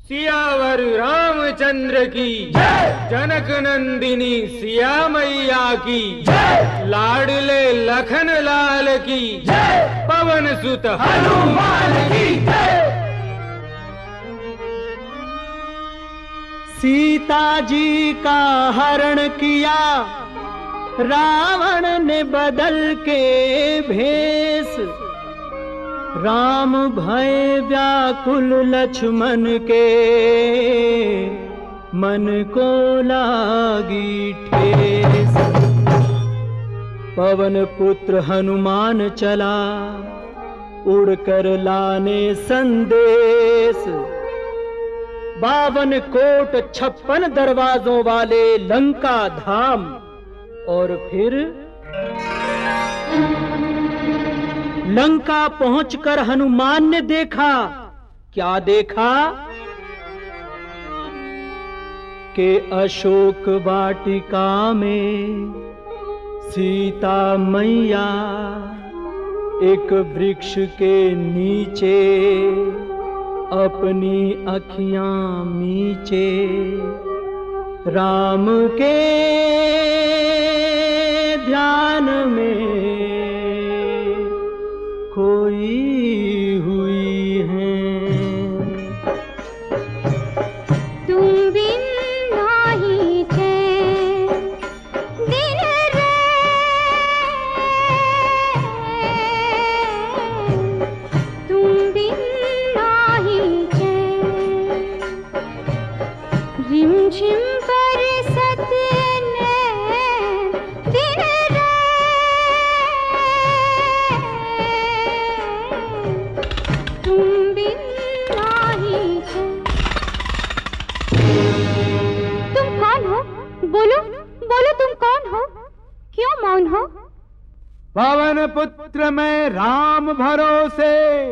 सियावर रामचंद्र की जय, जनक नंदिनी सिया मैया की जय, लाडले लखन लाल की जय, पवन सुत हनुमान की जय। सीता जी का हरण किया रावण ने बदल के भेष, राम भय व्याकुल लक्ष्मण के मन को लागी ठेस। पवन पुत्र हनुमान चला उड़कर लाने संदेश, 52 कोट 56 दरवाजों वाले लंका धाम। और फिर लंका पहुंचकर हनुमान ने देखा, क्या देखा कि अशोक वाटिका में सीता मैया एक वृक्ष के नीचे अपनी अखियां मीचे राम के ध्यान में खोई हुई हैं। तुम बिन नाही चैन दिन तुम बिन नाही चैन, रिमझिम बरसत नैन दिन तुम बिन नाही चैन। तुम कौन हो? बोलो बोलो, तुम कौन हो? क्यों मौन हो? पवन पुत्र मैं राम भरोसे,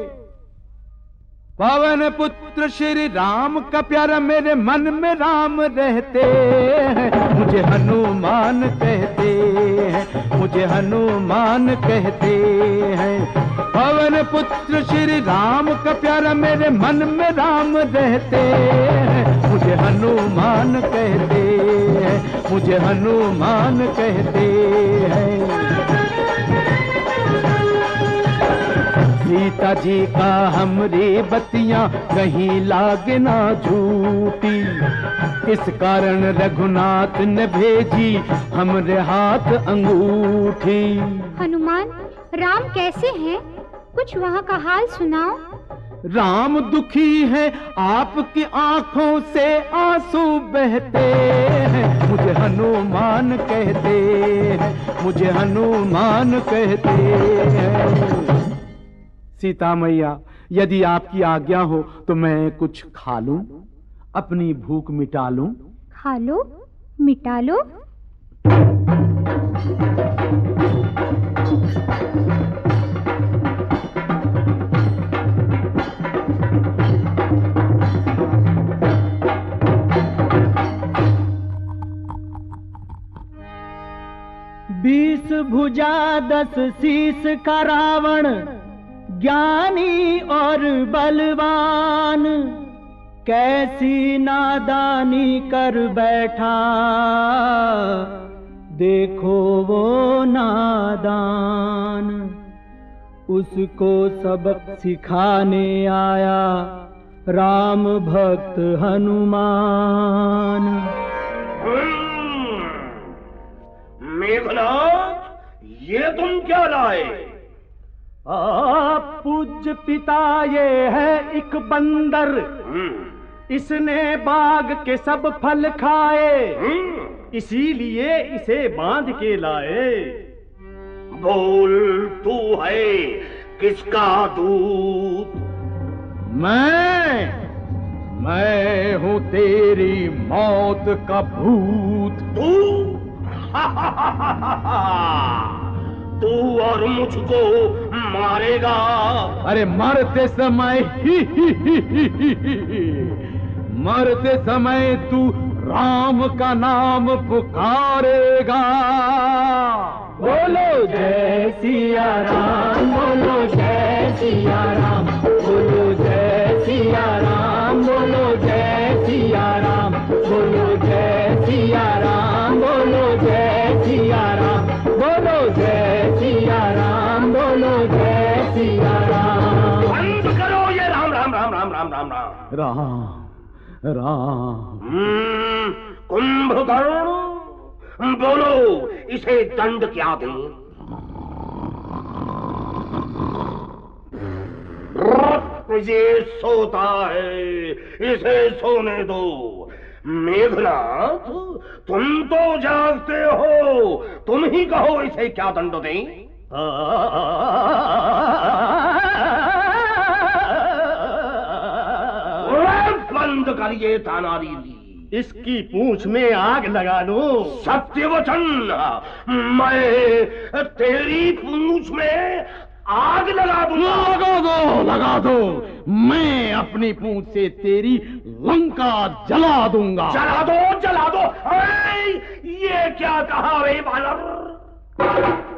पवन पुत्र श्री राम का प्यारा, मेरे मन में राम रहते हैं, मुझे हनुमान कहते हैं, मुझे हनुमान कहते हैं। पवन पुत्र श्री राम का प्यारा, मेरे मन में राम रहते हैं, मुझे हनुमान कहते हैं, मुझे हनुमान कहते हैं। सीता जी का हमरे बतियां कहीं लागे ना झूठी, इस कारण रघुनाथ ने भेजी हमरे हाथ अंगूठी। हनुमान, राम कैसे हैं? कुछ वहाँ का हाल सुनाओ। राम दुखी है, आपकी आंखों से आंसू बहते हैं, मुझे हनुमान कहते हैं, मुझे हनुमान कहते हैं। सीता मैया, यदि आपकी आज्ञा हो तो मैं कुछ खा लूं, अपनी भूख मिटा लूं। खा लो, मिटा लो। बीस भुजा 10 शीस का रावण, ज्ञानी और बलवान, कैसी नादानी कर बैठा, देखो वो नादान। उसको सबक सिखाने आया राम भक्त हनुमान। मेघनाथ, ये तुम क्या लाए? पूज्य पिता, ये है एक बंदर, इसने बाग के सब फल खाए, इसीलिए इसे बांध के लाए। बोल, तू है किसका दूत? मैं हूँ तेरी मौत का भूत। तू और मुझको मारेगा? अरे मरते समय मरते समय तू राम का नाम पुकारेगा। बोलो जय सिया राम, बोलो जय सिया राम, बोलो जय सिया राम, बोलो जय सिया राम, बोलो जय सिया राम, बोलो जय सिया राम, बोलो जय सिया राम, बोलो जय सिया राम। बंद करो ये राम राम राम राम राम राम राम राम राम। कुंभकर्ण, बोलो इसे दंड क्या दें? ये सोता है, इसे सोने दो। मेघनाथ, तुम तो जागते हो, तुम ही कहो इसे क्या दंड दें? बंद करिए तानारीरी, इसकी पूंछ में आग लगा दो। सत्य वचन, मैं तेरी पूंछ में आग लगा दूंगा। लगा दो। मैं अपनी पूंछ से तेरी लंका जला दूंगा। जला दो, जला दो। ये क्या कहा रे बालर?